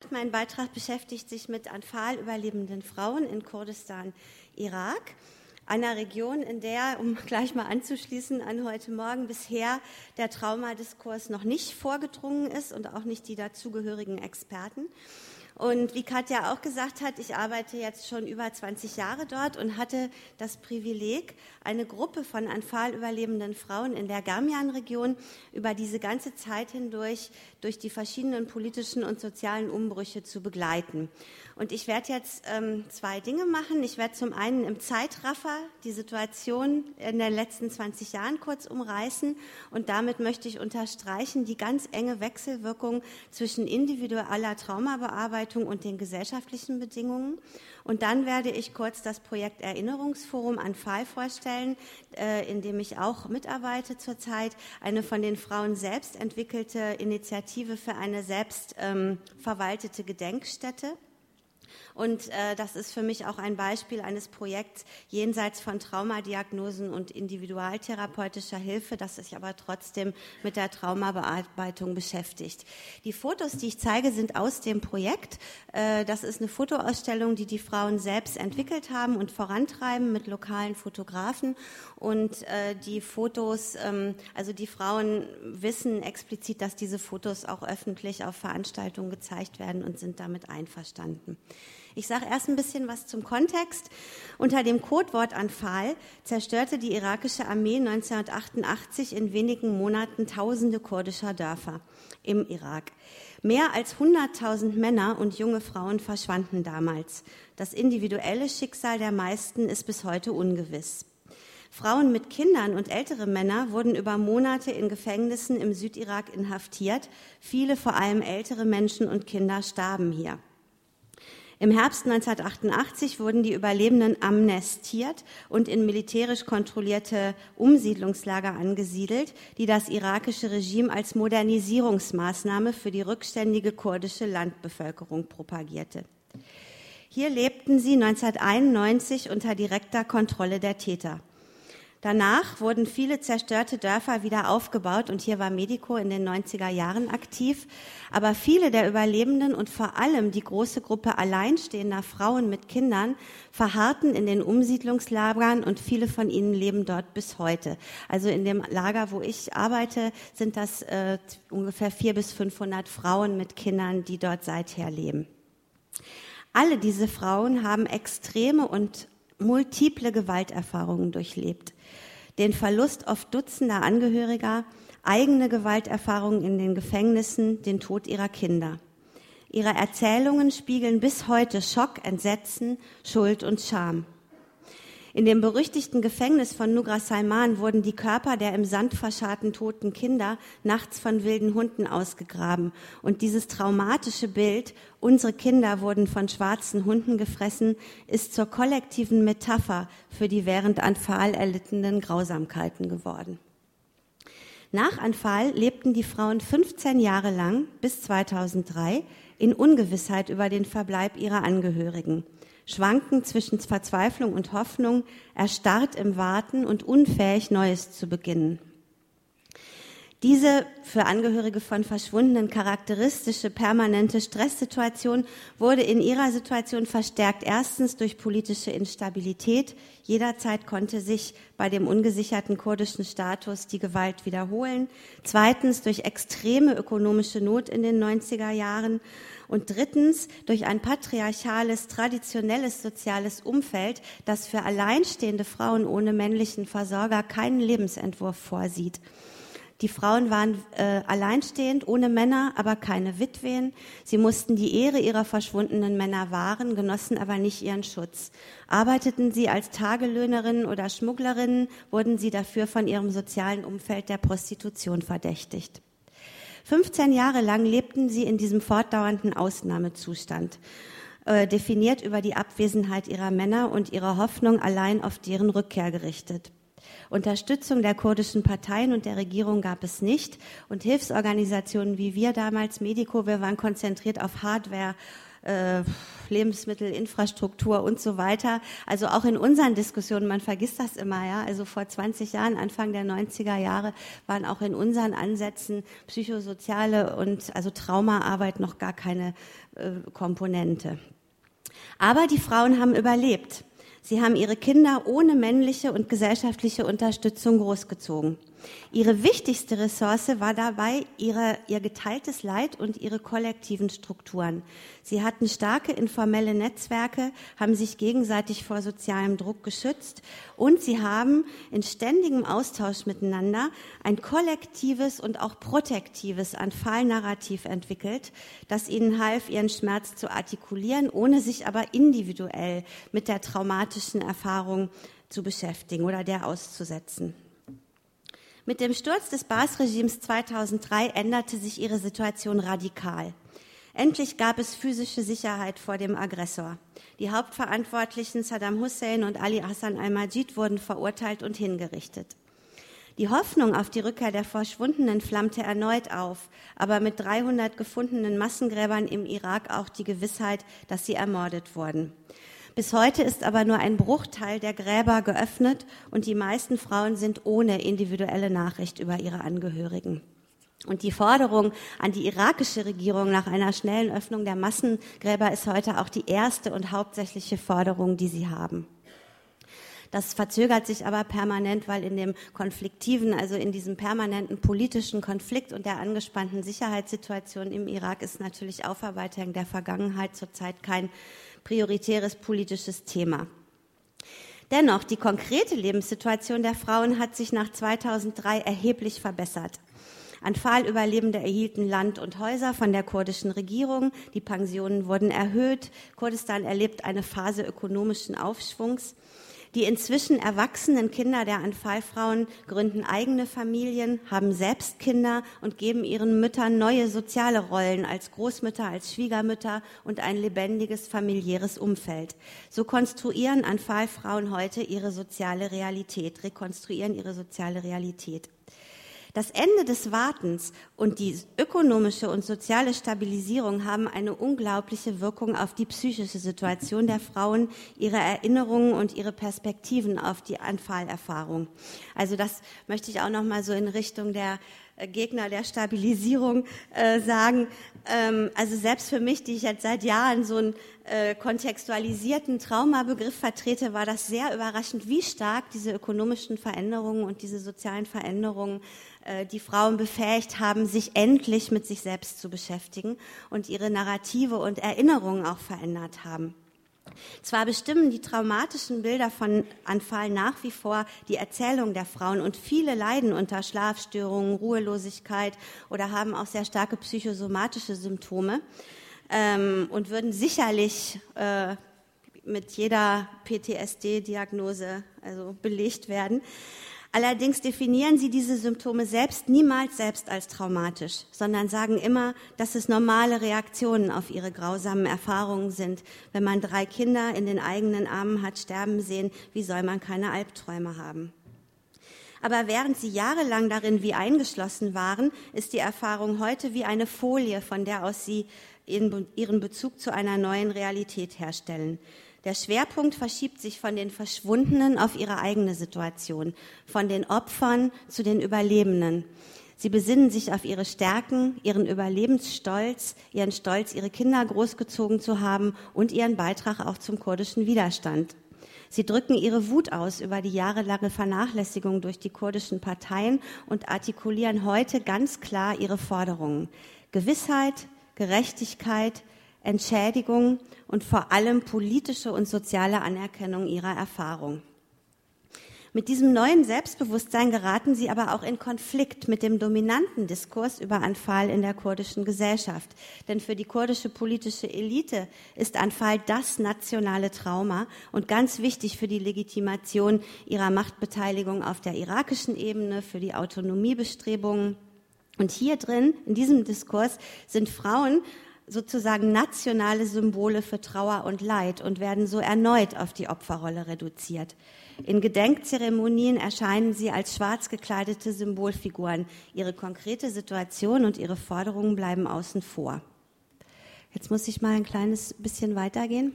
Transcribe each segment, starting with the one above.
Mein Beitrag beschäftigt sich mit Anfal überlebenden Frauen in Kurdistan, Irak, einer Region, in der, um gleich mal anzuschließen an heute Morgen, bisher der Traumadiskurs noch nicht vorgedrungen ist und auch nicht die dazugehörigen Experten. Und wie Katja auch gesagt hat, ich arbeite jetzt schon über 20 Jahre dort und hatte das Privileg, eine Gruppe von Anfal überlebenden Frauen in der Garmian-Region über diese ganze Zeit hindurch durch die verschiedenen politischen und sozialen Umbrüche zu begleiten. Und ich werde jetzt zwei Dinge machen. Ich werde zum einen im Zeitraffer die Situation in den letzten 20 Jahren kurz umreißen und damit möchte ich unterstreichen die ganz enge Wechselwirkung zwischen individueller Traumabearbeitung und den gesellschaftlichen Bedingungen. Und dann werde ich kurz das Projekt Erinnerungsforum Anfal vorstellen, in dem ich auch mitarbeite zurzeit, eine von den Frauen selbst entwickelte Initiative für eine selbst verwaltete Gedenkstätte. Und das ist für mich auch ein Beispiel eines Projekts jenseits von Traumadiagnosen und individualtherapeutischer Hilfe, das sich aber trotzdem mit der Traumabearbeitung beschäftigt. Die Fotos, die ich zeige, sind aus dem Projekt. Das ist eine Fotoausstellung, die die Frauen selbst entwickelt haben und vorantreiben mit lokalen Fotografen. Und die Fotos, also die Frauen wissen explizit, dass diese Fotos auch öffentlich auf Veranstaltungen gezeigt werden und sind damit einverstanden. Ich sage erst ein bisschen was zum Kontext. Unter dem Codewort Anfal zerstörte die irakische Armee 1988 in wenigen Monaten tausende kurdischer Dörfer im Irak. Mehr als 100.000 Männer und junge Frauen verschwanden damals. Das individuelle Schicksal der meisten ist bis heute ungewiss. Frauen mit Kindern und ältere Männer wurden über Monate in Gefängnissen im Südirak inhaftiert. Viele, vor allem ältere Menschen und Kinder, starben hier. Im Herbst 1988 wurden die Überlebenden amnestiert und in militärisch kontrollierte Umsiedlungslager angesiedelt, die das irakische Regime als Modernisierungsmaßnahme für die rückständige kurdische Landbevölkerung propagierte. Hier lebten sie 1991 unter direkter Kontrolle der Täter. Danach wurden viele zerstörte Dörfer wieder aufgebaut und hier war Medico in den 90er Jahren aktiv. Aber viele der Überlebenden und vor allem die große Gruppe alleinstehender Frauen mit Kindern verharrten in den Umsiedlungslagern und viele von ihnen leben dort bis heute. Also in dem Lager, wo ich arbeite, sind das ungefähr 400 bis 500 Frauen mit Kindern, die dort seither leben. Alle diese Frauen haben extreme und multiple Gewalterfahrungen durchlebt. Den Verlust oft Dutzender Angehöriger, eigene Gewalterfahrungen in den Gefängnissen, den Tod ihrer Kinder. Ihre Erzählungen spiegeln bis heute Schock, Entsetzen, Schuld und Scham. In dem berüchtigten Gefängnis von Nugra Salman wurden die Körper der im Sand verscharrten toten Kinder nachts von wilden Hunden ausgegraben. Und dieses traumatische Bild, unsere Kinder wurden von schwarzen Hunden gefressen, ist zur kollektiven Metapher für die während Anfal erlittenen Grausamkeiten geworden. Nach Anfal lebten die Frauen 15 Jahre lang, bis 2003, in Ungewissheit über den Verbleib ihrer Angehörigen. Schwanken zwischen Verzweiflung und Hoffnung, erstarrt im Warten und unfähig, Neues zu beginnen. Diese für Angehörige von Verschwundenen charakteristische permanente Stresssituation wurde in ihrer Situation verstärkt. Erstens durch politische Instabilität. Jederzeit konnte sich bei dem ungesicherten kurdischen Status die Gewalt wiederholen. Zweitens durch extreme ökonomische Not in den 90er Jahren. Und drittens durch ein patriarchales, traditionelles soziales Umfeld, das für alleinstehende Frauen ohne männlichen Versorger keinen Lebensentwurf vorsieht. Die Frauen waren alleinstehend, ohne Männer, aber keine Witwen. Sie mussten die Ehre ihrer verschwundenen Männer wahren, genossen aber nicht ihren Schutz. Arbeiteten sie als Tagelöhnerinnen oder Schmugglerinnen, wurden sie dafür von ihrem sozialen Umfeld der Prostitution verdächtigt. 15 Jahre lang lebten sie in diesem fortdauernden Ausnahmezustand, definiert über die Abwesenheit ihrer Männer und ihre Hoffnung allein auf deren Rückkehr gerichtet. Unterstützung der kurdischen Parteien und der Regierung gab es nicht und Hilfsorganisationen wie wir damals, Medico, wir waren konzentriert auf Hardware, Lebensmittelinfrastruktur und so weiter. Also auch in unseren Diskussionen, man vergisst das immer, ja. Also vor 20 Jahren, Anfang der 90er Jahre, waren auch in unseren Ansätzen psychosoziale und also Traumaarbeit noch gar keine Komponente. Aber die Frauen haben überlebt. Sie haben ihre Kinder ohne männliche und gesellschaftliche Unterstützung großgezogen. Ihre wichtigste Ressource war dabei ihr geteiltes Leid und ihre kollektiven Strukturen. Sie hatten starke informelle Netzwerke, haben sich gegenseitig vor sozialem Druck geschützt und sie haben in ständigem Austausch miteinander ein kollektives und auch protektives Anfallnarrativ entwickelt, das ihnen half, ihren Schmerz zu artikulieren, ohne sich aber individuell mit der traumatischen Erfahrung zu beschäftigen oder der auszusetzen. Mit dem Sturz des Baas-Regimes 2003 änderte sich ihre Situation radikal. Endlich gab es physische Sicherheit vor dem Aggressor. Die Hauptverantwortlichen Saddam Hussein und Ali Hassan al-Majid wurden verurteilt und hingerichtet. Die Hoffnung auf die Rückkehr der Verschwundenen flammte erneut auf, aber mit 300 gefundenen Massengräbern im Irak auch die Gewissheit, dass sie ermordet wurden. Bis heute ist aber nur ein Bruchteil der Gräber geöffnet und die meisten Frauen sind ohne individuelle Nachricht über ihre Angehörigen. Und die Forderung an die irakische Regierung nach einer schnellen Öffnung der Massengräber ist heute auch die erste und hauptsächliche Forderung, die sie haben. Das verzögert sich aber permanent, weil in dem konfliktiven, also in diesem permanenten politischen Konflikt und der angespannten Sicherheitssituation im Irak ist natürlich Aufarbeitung der Vergangenheit zurzeit kein prioritäres politisches Thema. Dennoch, die konkrete Lebenssituation der Frauen hat sich nach 2003 erheblich verbessert. Anfal-Überlebende erhielten Land und Häuser von der kurdischen Regierung, die Pensionen wurden erhöht, Kurdistan erlebt eine Phase ökonomischen Aufschwungs. Die inzwischen erwachsenen Kinder der Anfal-Frauen gründen eigene Familien, haben selbst Kinder und geben ihren Müttern neue soziale Rollen als Großmütter, als Schwiegermütter und ein lebendiges familiäres Umfeld. So konstruieren Anfal-Frauen heute ihre soziale Realität, rekonstruieren ihre soziale Realität. Das Ende des Wartens und die ökonomische und soziale Stabilisierung haben eine unglaubliche Wirkung auf die psychische Situation der Frauen, ihre Erinnerungen und ihre Perspektiven auf die Anfallerfahrung. Also das möchte ich auch noch mal so in Richtung der Gegner der Stabilisierung sagen. Also selbst für mich, die ich jetzt seit Jahren so einen kontextualisierten Traumabegriff vertrete, war das sehr überraschend, wie stark diese ökonomischen Veränderungen und diese sozialen Veränderungen die Frauen befähigt haben, sich endlich mit sich selbst zu beschäftigen und ihre Narrative und Erinnerungen auch verändert haben. Zwar bestimmen die traumatischen Bilder von Anfal nach wie vor die Erzählung der Frauen und viele leiden unter Schlafstörungen, Ruhelosigkeit oder haben auch sehr starke psychosomatische Symptome und würden sicherlich mit jeder PTSD-Diagnose also belegt werden. Allerdings definieren sie diese Symptome niemals selbst als traumatisch, sondern sagen immer, dass es normale Reaktionen auf ihre grausamen Erfahrungen sind. Wenn man 3 Kinder in den eigenen Armen hat sterben sehen, wie soll man keine Albträume haben? Aber während sie jahrelang darin wie eingeschlossen waren, ist die Erfahrung heute wie eine Folie, von der aus sie ihren Bezug zu einer neuen Realität herstellen. Der Schwerpunkt verschiebt sich von den Verschwundenen auf ihre eigene Situation, von den Opfern zu den Überlebenden. Sie besinnen sich auf ihre Stärken, ihren Überlebensstolz, ihren Stolz, ihre Kinder großgezogen zu haben und ihren Beitrag auch zum kurdischen Widerstand. Sie drücken ihre Wut aus über die jahrelange Vernachlässigung durch die kurdischen Parteien und artikulieren heute ganz klar ihre Forderungen. Gewissheit, Gerechtigkeit, Entschädigung und vor allem politische und soziale Anerkennung ihrer Erfahrung. Mit diesem neuen Selbstbewusstsein geraten sie aber auch in Konflikt mit dem dominanten Diskurs über Anfal in der kurdischen Gesellschaft. Denn für die kurdische politische Elite ist Anfal das nationale Trauma und ganz wichtig für die Legitimation ihrer Machtbeteiligung auf der irakischen Ebene, für die Autonomiebestrebungen. Und hier drin, in diesem Diskurs, sind Frauen sozusagen nationale Symbole für Trauer und Leid und werden so erneut auf die Opferrolle reduziert. In Gedenkzeremonien erscheinen sie als schwarz gekleidete Symbolfiguren. Ihre konkrete Situation und ihre Forderungen bleiben außen vor. Jetzt muss ich mal ein kleines bisschen weitergehen.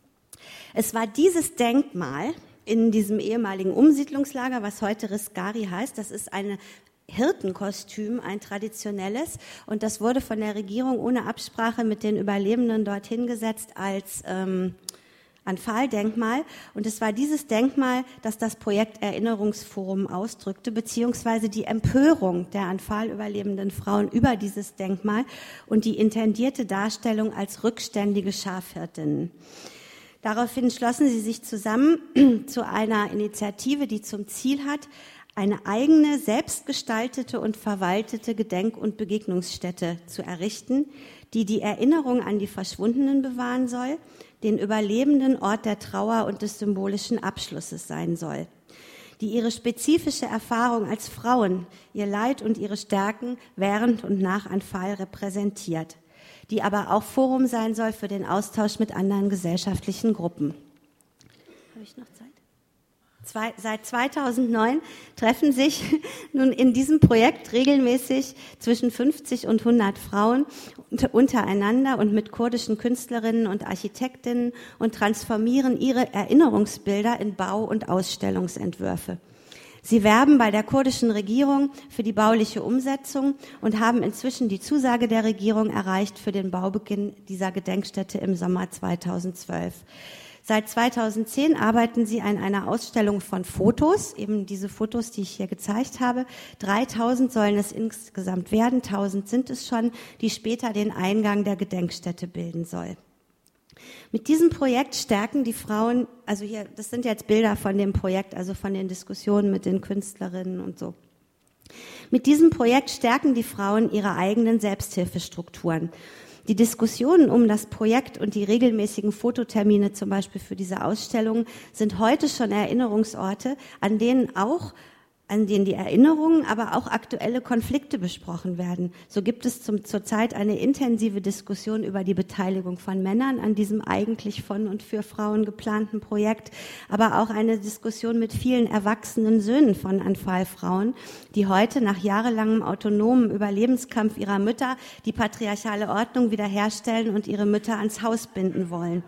Es war dieses Denkmal in diesem ehemaligen Umsiedlungslager, was heute Riscari heißt. Das ist ein Hirtenkostüm, ein traditionelles. Und das wurde von der Regierung ohne Absprache mit den Überlebenden dorthin gesetzt als Anfal-Denkmal. Und es war dieses Denkmal, das das Projekt Erinnerungsforum ausdrückte, beziehungsweise die Empörung der Anfal-überlebenden Frauen über dieses Denkmal und die intendierte Darstellung als rückständige Schafhirtinnen. Daraufhin schlossen sie sich zusammen zu einer Initiative, die zum Ziel hat, eine eigene, selbstgestaltete und verwaltete Gedenk- und Begegnungsstätte zu errichten, die die Erinnerung an die Verschwundenen bewahren soll, den Überlebenden Ort der Trauer und des symbolischen Abschlusses sein soll, die ihre spezifische Erfahrung als Frauen, ihr Leid und ihre Stärken während und nach Anfal repräsentiert, die aber auch Forum sein soll für den Austausch mit anderen gesellschaftlichen Gruppen. Habe ich noch Zeit? Seit 2009 treffen sich nun in diesem Projekt regelmäßig zwischen 50 und 100 Frauen untereinander und mit kurdischen Künstlerinnen und Architektinnen und transformieren ihre Erinnerungsbilder in Bau- und Ausstellungsentwürfe. Sie werben bei der kurdischen Regierung für die bauliche Umsetzung und haben inzwischen die Zusage der Regierung erreicht für den Baubeginn dieser Gedenkstätte im Sommer 2012. Seit 2010 arbeiten sie an einer Ausstellung von Fotos, eben diese Fotos, die ich hier gezeigt habe. 3000 sollen es insgesamt werden, 1000 sind es schon, die später den Eingang der Gedenkstätte bilden soll. Mit diesem Projekt stärken die Frauen, also hier, das sind jetzt Bilder von dem Projekt, also von den Diskussionen mit den Künstlerinnen und so. Mit diesem Projekt stärken die Frauen ihre eigenen Selbsthilfestrukturen. Die Diskussionen um das Projekt und die regelmäßigen Fototermine, zum Beispiel für diese Ausstellung, sind heute schon Erinnerungsorte, an denen die Erinnerungen, aber auch aktuelle Konflikte besprochen werden. So gibt es zurzeit eine intensive Diskussion über die Beteiligung von Männern an diesem eigentlich von und für Frauen geplanten Projekt, aber auch eine Diskussion mit vielen erwachsenen Söhnen von Anfal-Frauen, die heute nach jahrelangem autonomen Überlebenskampf ihrer Mütter die patriarchale Ordnung wiederherstellen und ihre Mütter ans Haus binden wollen.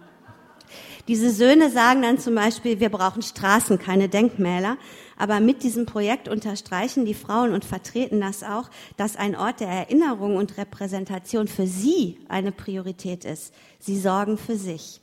Diese Söhne sagen dann zum Beispiel, wir brauchen Straßen, keine Denkmäler. Aber mit diesem Projekt unterstreichen die Frauen und vertreten das auch, dass ein Ort der Erinnerung und Repräsentation für sie eine Priorität ist. Sie sorgen für sich.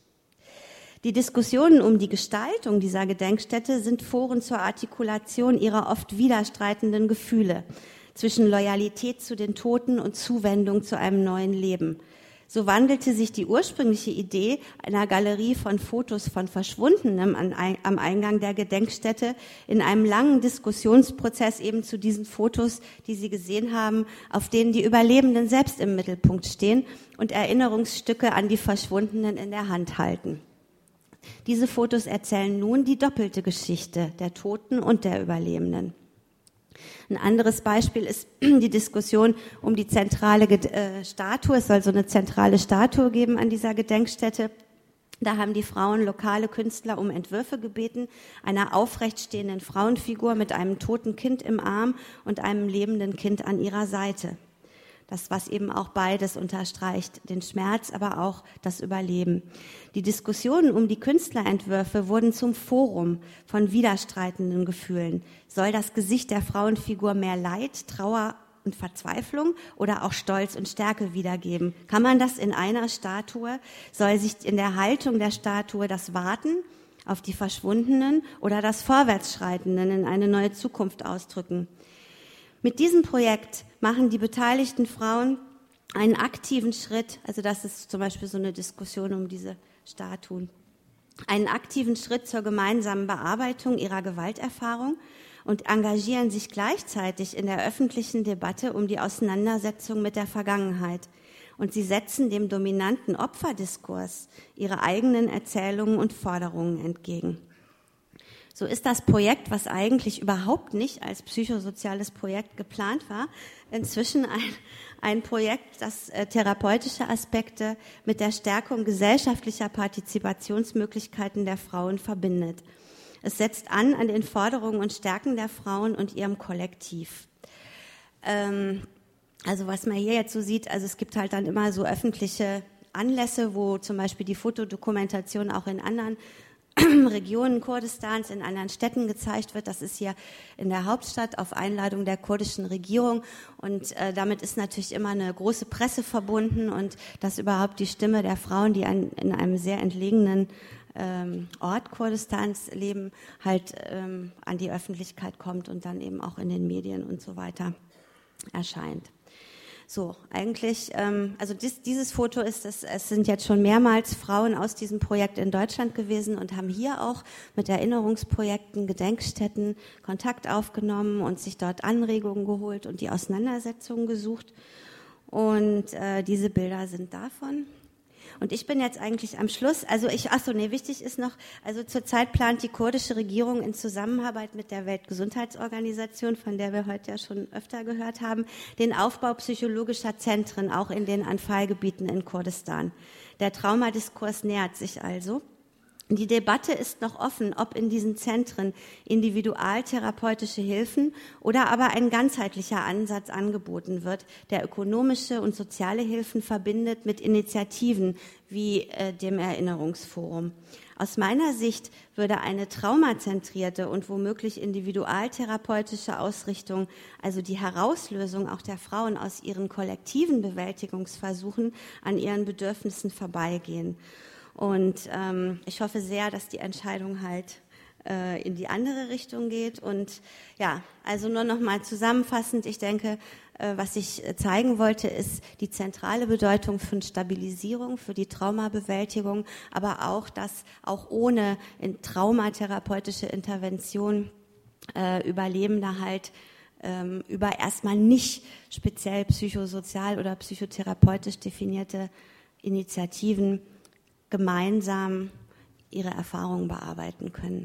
Die Diskussionen um die Gestaltung dieser Gedenkstätte sind Foren zur Artikulation ihrer oft widerstreitenden Gefühle zwischen Loyalität zu den Toten und Zuwendung zu einem neuen Leben. So wandelte sich die ursprüngliche Idee einer Galerie von Fotos von Verschwundenen am Eingang der Gedenkstätte in einem langen Diskussionsprozess eben zu diesen Fotos, die Sie gesehen haben, auf denen die Überlebenden selbst im Mittelpunkt stehen und Erinnerungsstücke an die Verschwundenen in der Hand halten. Diese Fotos erzählen nun die doppelte Geschichte der Toten und der Überlebenden. Ein anderes Beispiel ist die Diskussion um die zentrale Statue. Es soll so eine zentrale Statue geben an dieser Gedenkstätte. Da haben die Frauen lokale Künstler um Entwürfe gebeten, einer aufrechtstehenden Frauenfigur mit einem toten Kind im Arm und einem lebenden Kind an ihrer Seite. Das, was eben auch beides unterstreicht, den Schmerz, aber auch das Überleben. Die Diskussionen um die Künstlerentwürfe wurden zum Forum von widerstreitenden Gefühlen. Soll das Gesicht der Frauenfigur mehr Leid, Trauer und Verzweiflung oder auch Stolz und Stärke wiedergeben? Kann man das in einer Statue? Soll sich in der Haltung der Statue das Warten auf die Verschwundenen oder das Vorwärtsschreitenden in eine neue Zukunft ausdrücken? Mit diesem Projekt machen die beteiligten Frauen einen aktiven Schritt, also das ist zum Beispiel so eine Diskussion um diese Statuen, einen aktiven Schritt zur gemeinsamen Bearbeitung ihrer Gewalterfahrung und engagieren sich gleichzeitig in der öffentlichen Debatte um die Auseinandersetzung mit der Vergangenheit. Und sie setzen dem dominanten Opferdiskurs ihre eigenen Erzählungen und Forderungen entgegen. So ist das Projekt, was eigentlich überhaupt nicht als psychosoziales Projekt geplant war, inzwischen ein Projekt, das therapeutische Aspekte mit der Stärkung gesellschaftlicher Partizipationsmöglichkeiten der Frauen verbindet. Es setzt an den Forderungen und Stärken der Frauen und ihrem Kollektiv. Also was man hier jetzt so sieht, also es gibt halt dann immer so öffentliche Anlässe, wo zum Beispiel die Fotodokumentation auch in anderen Regionen Kurdistans, in anderen Städten gezeigt wird. Das ist hier in der Hauptstadt auf Einladung der kurdischen Regierung. Und damit ist natürlich immer eine große Presse verbunden und dass überhaupt die Stimme der Frauen, die in einem sehr entlegenen Ort Kurdistans leben, halt an die Öffentlichkeit kommt und dann eben auch in den Medien und so weiter erscheint. So, eigentlich, also dieses Foto ist, es sind jetzt schon mehrmals Frauen aus diesem Projekt in Deutschland gewesen und haben hier auch mit Erinnerungsprojekten, Gedenkstätten Kontakt aufgenommen und sich dort Anregungen geholt und die Auseinandersetzungen gesucht. Und diese Bilder sind davon. Und ich bin jetzt eigentlich am Schluss, wichtig ist noch, also zurzeit plant die kurdische Regierung in Zusammenarbeit mit der Weltgesundheitsorganisation, von der wir heute ja schon öfter gehört haben, den Aufbau psychologischer Zentren, auch in den Anfallgebieten in Kurdistan. Der Traumadiskurs nähert sich also. Die Debatte ist noch offen, ob in diesen Zentren individualtherapeutische Hilfen oder aber ein ganzheitlicher Ansatz angeboten wird, der ökonomische und soziale Hilfen verbindet mit Initiativen wie dem Erinnerungsforum. Aus meiner Sicht würde eine traumazentrierte und womöglich individualtherapeutische Ausrichtung, also die Herauslösung auch der Frauen aus ihren kollektiven Bewältigungsversuchen, an ihren Bedürfnissen vorbeigehen. Und ich hoffe sehr, dass die Entscheidung halt in die andere Richtung geht. Und ja, also nur noch mal zusammenfassend, ich denke, was ich zeigen wollte, ist die zentrale Bedeutung von Stabilisierung für die Traumabewältigung, aber auch, dass auch ohne traumatherapeutische Intervention Überlebende halt über erstmal nicht speziell psychosozial oder psychotherapeutisch definierte Initiativen gemeinsam ihre Erfahrungen bearbeiten können.